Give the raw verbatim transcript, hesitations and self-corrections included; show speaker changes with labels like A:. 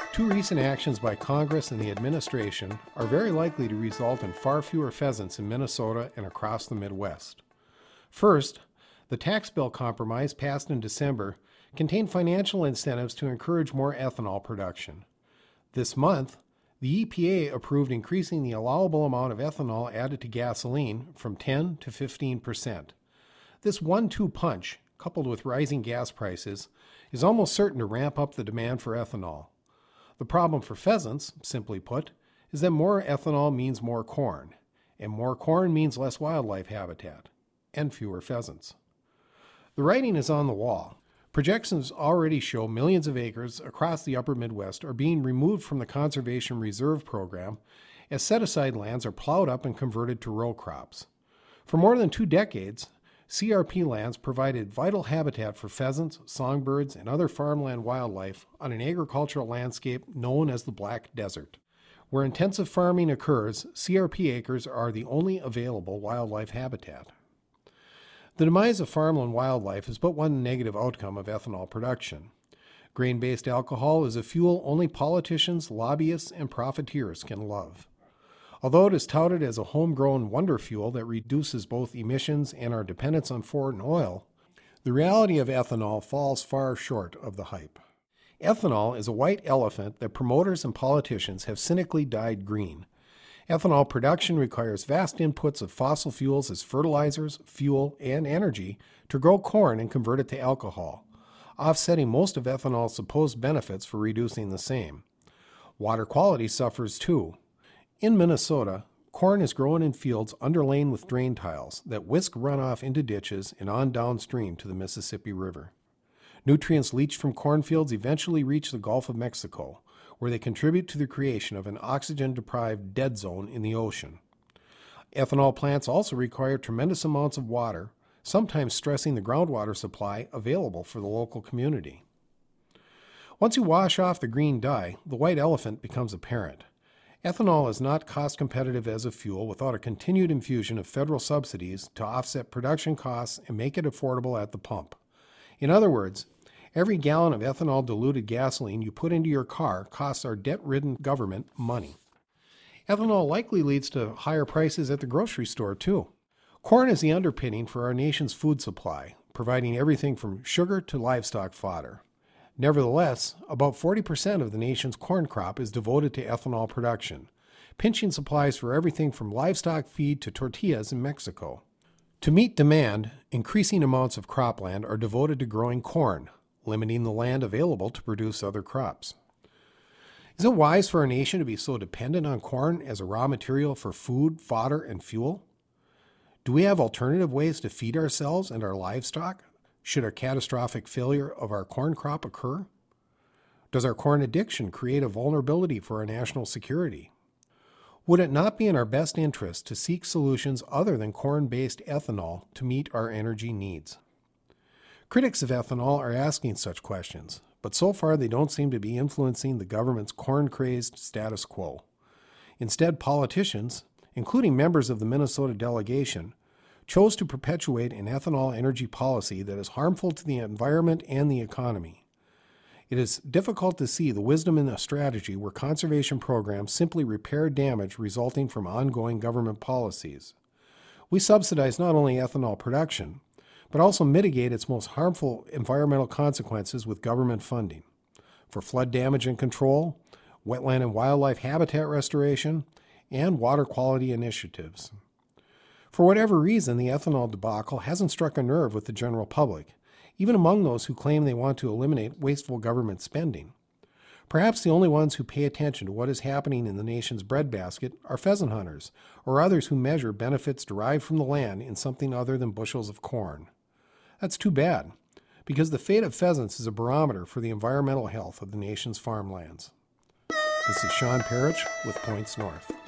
A: Two recent actions by Congress and the administration are very likely to result in far fewer pheasants in Minnesota and across the Midwest. First, the tax bill compromise passed in December contained financial incentives to encourage more ethanol production. This month, the E P A approved increasing the allowable amount of ethanol added to gasoline from ten to fifteen percent. This one two punch, coupled with rising gas prices, is almost certain to ramp up the demand for ethanol. The problem for pheasants, simply put, is that more ethanol means more corn, and more corn means less wildlife habitat, and fewer pheasants. The writing is on the wall. Projections already show millions of acres across the upper Midwest are being removed from the Conservation Reserve Program as set-aside lands are plowed up and converted to row crops. For more than two decades, C R P lands provided vital habitat for pheasants, songbirds, and other farmland wildlife on an agricultural landscape known as the Black Desert. Where intensive farming occurs, C R P acres are the only available wildlife habitat. The demise of farmland wildlife is but one negative outcome of ethanol production. Grain-based alcohol is a fuel only politicians, lobbyists, and profiteers can love. Although it is touted as a homegrown wonder fuel that reduces both emissions and our dependence on foreign oil, the reality of ethanol falls far short of the hype. Ethanol is a white elephant that promoters and politicians have cynically dyed green. Ethanol production requires vast inputs of fossil fuels as fertilizers, fuel, and energy to grow corn and convert it to alcohol, offsetting most of ethanol's supposed benefits for reducing the same. Water quality suffers too. In Minnesota, corn is grown in fields underlain with drain tiles that whisk runoff into ditches and on downstream to the Mississippi River. Nutrients leached from cornfields eventually reach the Gulf of Mexico, where they contribute to the creation of an oxygen-deprived dead zone in the ocean. Ethanol plants also require tremendous amounts of water, sometimes stressing the groundwater supply available for the local community. Once you wash off the green dye, the white elephant becomes apparent. Ethanol is not cost-competitive as a fuel without a continued infusion of federal subsidies to offset production costs and make it affordable at the pump. In other words, every gallon of ethanol-diluted gasoline you put into your car costs our debt-ridden government money. Ethanol likely leads to higher prices at the grocery store, too. Corn is the underpinning for our nation's food supply, providing everything from sugar to livestock fodder. Nevertheless, about forty percent of the nation's corn crop is devoted to ethanol production, pinching supplies for everything from livestock feed to tortillas in Mexico. To meet demand, increasing amounts of cropland are devoted to growing corn, limiting the land available to produce other crops. Is it wise for our nation to be so dependent on corn as a raw material for food, fodder, and fuel? Do we have alternative ways to feed ourselves and our livestock should a catastrophic failure of our corn crop occur? Does our corn addiction create a vulnerability for our national security? Would it not be in our best interest to seek solutions other than corn-based ethanol to meet our energy needs? Critics of ethanol are asking such questions, but so far they don't seem to be influencing the government's corn-crazed status quo. Instead, politicians, including members of the Minnesota delegation, chose to perpetuate an ethanol energy policy that is harmful to the environment and the economy. It is difficult to see the wisdom in a strategy where conservation programs simply repair damage resulting from ongoing government policies. We subsidize not only ethanol production, but also mitigate its most harmful environmental consequences with government funding for flood damage and control, wetland and wildlife habitat restoration, and water quality initiatives. For whatever reason, the ethanol debacle hasn't struck a nerve with the general public, even among those who claim they want to eliminate wasteful government spending. Perhaps the only ones who pay attention to what is happening in the nation's breadbasket are pheasant hunters or others who measure benefits derived from the land in something other than bushels of corn. That's too bad, because the fate of pheasants is a barometer for the environmental health of the nation's farmlands. This is Sean Parrish with Points North.